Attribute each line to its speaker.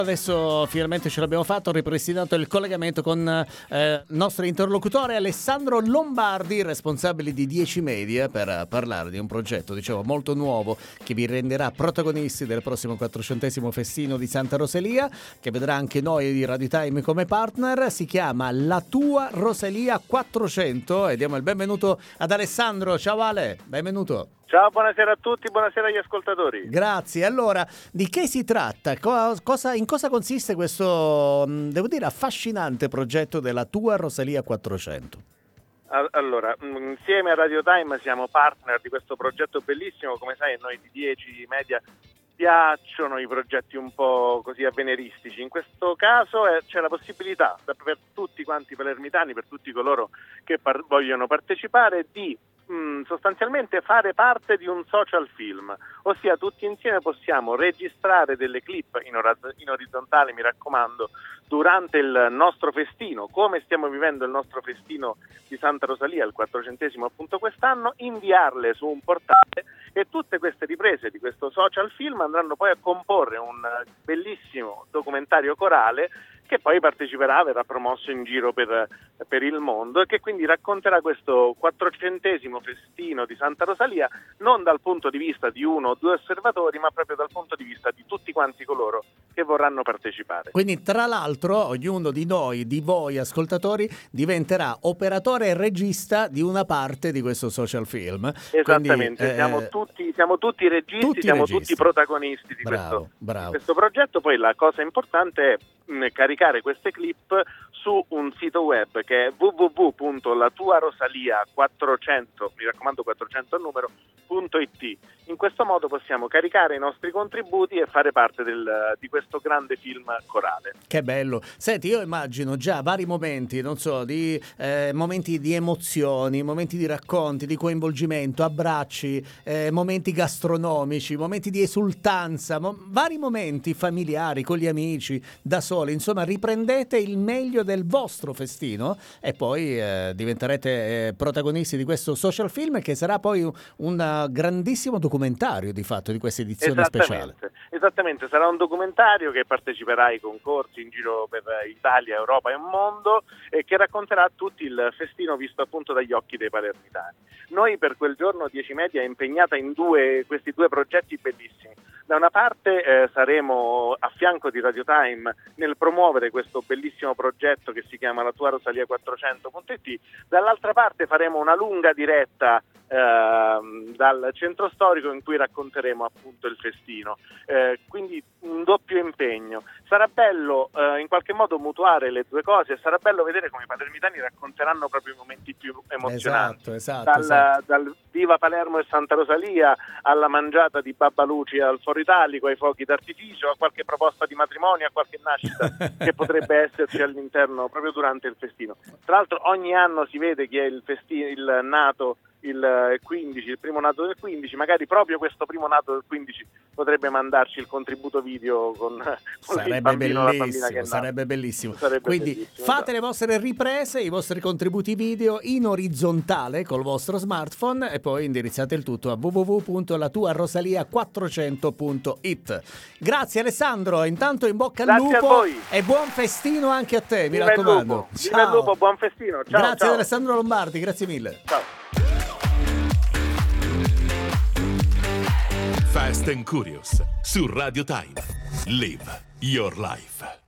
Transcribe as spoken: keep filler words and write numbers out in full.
Speaker 1: Adesso finalmente ce l'abbiamo fatto, ripristinato il collegamento con eh, il nostro interlocutore Alessandro Lombardi, responsabile di dieci Media, per parlare di un progetto, dicevo, molto nuovo che vi renderà protagonisti del prossimo quattrocentesimo festino di Santa Rosalia, che vedrà anche noi di Radio Time come partner. Si chiama La Tua Rosalia quattrocento e diamo il benvenuto ad Alessandro. Ciao Ale, benvenuto.
Speaker 2: Ciao, buonasera a tutti, buonasera agli ascoltatori.
Speaker 1: Grazie. Allora, di che si tratta? Cosa, in cosa consiste questo, devo dire, affascinante progetto della Tua Rosalia quattrocento?
Speaker 2: Allora, insieme a Radio Time siamo partner di questo progetto bellissimo. Come sai, noi di dieci Media piacciono i progetti un po' così avveniristici. In questo caso eh, c'è la possibilità per tutti quanti i palermitani, per tutti coloro che par- vogliono partecipare, di sostanzialmente fare parte di un social film, ossia tutti insieme possiamo registrare delle clip in, or- in orizzontale, mi raccomando, durante il nostro festino, come stiamo vivendo il nostro festino di Santa Rosalia, il quattrocentesimo appunto quest'anno, inviarle su un portale, e tutte queste riprese di questo social film andranno poi a comporre un bellissimo documentario corale che poi parteciperà, verrà promosso in giro per, per il mondo, e che quindi racconterà questo quattrocentesimo festino di Santa Rosalia non dal punto di vista di uno o due osservatori, ma proprio dal punto di vista di tutti quanti coloro che vorranno partecipare.
Speaker 1: Quindi, tra l'altro, ognuno di noi, di voi ascoltatori, diventerà operatore e regista di una parte di questo social film.
Speaker 2: Esattamente,
Speaker 1: Quindi, eh,
Speaker 2: siamo, tutti, siamo tutti registi,
Speaker 1: tutti
Speaker 2: siamo
Speaker 1: registi.
Speaker 2: tutti protagonisti di,
Speaker 1: bravo,
Speaker 2: questo,
Speaker 1: bravo.
Speaker 2: di questo progetto. Poi la cosa importante è mh, caricare queste clip su un sito web che è w w w punto la tua rosalia quattrocento, mi raccomando quattrocento al numero, .it. In questo modo possiamo caricare i nostri contributi e fare parte del, di questo grande film corale.
Speaker 1: Che bello. Senti, io immagino già vari momenti, non so, di eh, momenti di emozioni, momenti di racconti, di coinvolgimento, abbracci, eh, momenti gastronomici, momenti di esultanza, mo- vari momenti familiari, con gli amici, da soli. Insomma, riprendete il meglio del vostro festino e poi eh, diventerete eh, protagonisti di questo social film, che sarà poi un, un grandissimo documentario di fatto di questa edizione
Speaker 2: Esattamente.
Speaker 1: speciale.
Speaker 2: Esattamente, sarà un documentario che parteciperà ai concorsi in giro per Italia, Europa e mondo, e che racconterà a tutti il festino visto appunto dagli occhi dei palermitani. Noi per quel giorno dieci Media è impegnata in due, questi due progetti bellissimi. Da una parte eh, saremo a fianco di Radio Time nel promuovere questo bellissimo progetto che si chiama La Tua Rosalia quattrocento punto it, dall'altra parte faremo una lunga diretta eh, dal centro storico in cui racconteremo appunto il festino, eh, quindi un doppio impegno. Sarà bello eh, in qualche modo mutuare le due cose, e sarà bello vedere come i palermitani racconteranno proprio i momenti più emozionanti.
Speaker 1: Esatto, esatto,
Speaker 2: dal,
Speaker 1: esatto.
Speaker 2: dal Viva Palermo e Santa Rosalia alla mangiata di Babba Luci al Foro Italico, ai fuochi d'artificio, a qualche proposta di matrimonio, a qualche nascita che potrebbe esserci all'interno proprio durante il festino. Tra l'altro ogni anno si vede chi è il, festino, il nato il quindici, il primo nato del quindici, magari proprio questo primo nato del quindici potrebbe mandarci il contributo video con, con
Speaker 1: sarebbe
Speaker 2: il bambino o la bambina
Speaker 1: bellissimo,
Speaker 2: che è nato.
Speaker 1: sarebbe bellissimo.
Speaker 2: Sarebbe
Speaker 1: Quindi
Speaker 2: bellissimo,
Speaker 1: fate
Speaker 2: esatto.
Speaker 1: le vostre riprese, i vostri contributi video in orizzontale col vostro smartphone, e poi indirizzate il tutto a w w w punto la tua rosalia quattrocento punto it. Grazie Alessandro, intanto in bocca al
Speaker 2: Grazie
Speaker 1: lupo
Speaker 2: a voi.
Speaker 1: e buon festino anche a te, mi
Speaker 2: Viva il
Speaker 1: raccomando.
Speaker 2: lupo, viva il lupo, buon festino. Ciao,
Speaker 1: Grazie
Speaker 2: ciao.
Speaker 1: ad Alessandro Lombardi, grazie mille.
Speaker 2: Ciao.
Speaker 3: Fast and Curious su Radio Time. Live your life.